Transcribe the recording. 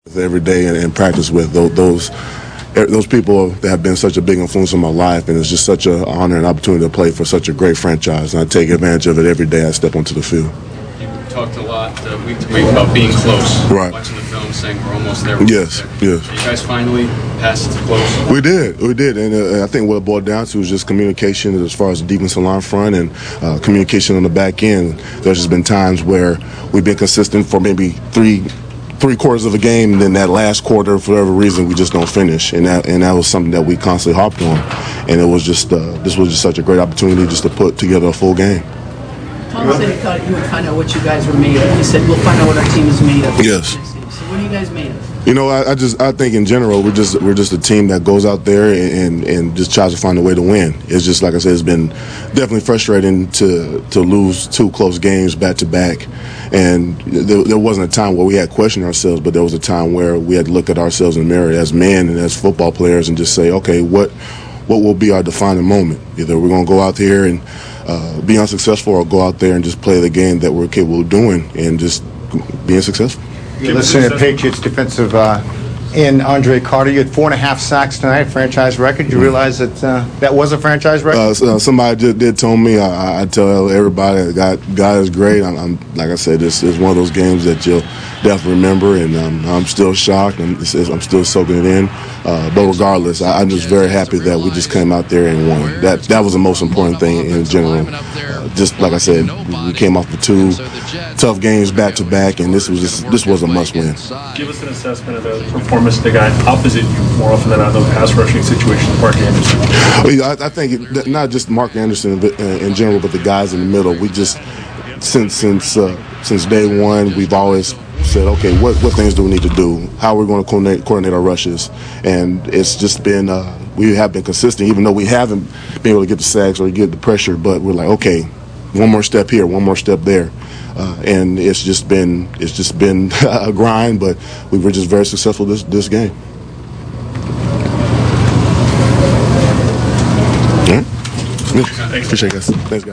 every day and practice with those people that have been such a big influence in my life, and it's just such an honor and opportunity to play for such a great franchise, and I take advantage of it every day I step onto the field. You talked a lot week to week about being close, right? Watching the film, saying we're almost there. Yes. You guys finally passed close. We did, and I think what it boiled down to is just communication as far as the defensive line front and communication on the back end. There's just been times where we've been consistent for maybe three quarters of a game, and then that last quarter, for whatever reason, we just don't finish, and that was something that we constantly harped on, and it was just this was just such a great opportunity just to put together a full game. Tom said he thought you would find out what you guys were made of. He said, we'll find out what our team is made of. Yes. So what are you guys made of? You know, I think in general we're just a team that goes out there and just tries to find a way to win. It's just, like I said, it's been definitely frustrating to lose two close games back to back, and there wasn't a time where we had questioned ourselves, but there was a time where we had to look at ourselves in the mirror as men and as football players and just say, okay, what will be our defining moment? Either we're going to go out here and be unsuccessful, or go out there and just play the game that we're capable of doing and just being successful. You're listening to Patriots defensive end Andre Carter. You had 4.5 sacks tonight, franchise record. You realize that that was a franchise record? Somebody did tell me. I tell everybody that God is great. I'm like I said, this is one of those games that you'll definitely remember, and I'm still shocked, and I'm still soaking it in. But regardless, I'm just very happy that we just came out there and won. That was the most important thing in general. Just like I said, we came off the two tough games back to back, and this was a must-win. Give us an assessment of the performance of the guy opposite you more often than not in those pass rushing situations, Mark Anderson. I think not just Mark Anderson in general, but the guys in the middle. We just since day one, we've always said, okay, what things do we need to do? How are we going to coordinate our rushes? And it's just been we have been consistent, even though we haven't been able to get the sacks or get the pressure. But we're like, okay, one more step here, one more step there. And it's just been a grind, but we were just very successful this game. Yeah. Appreciate it, guys. Thanks, guys.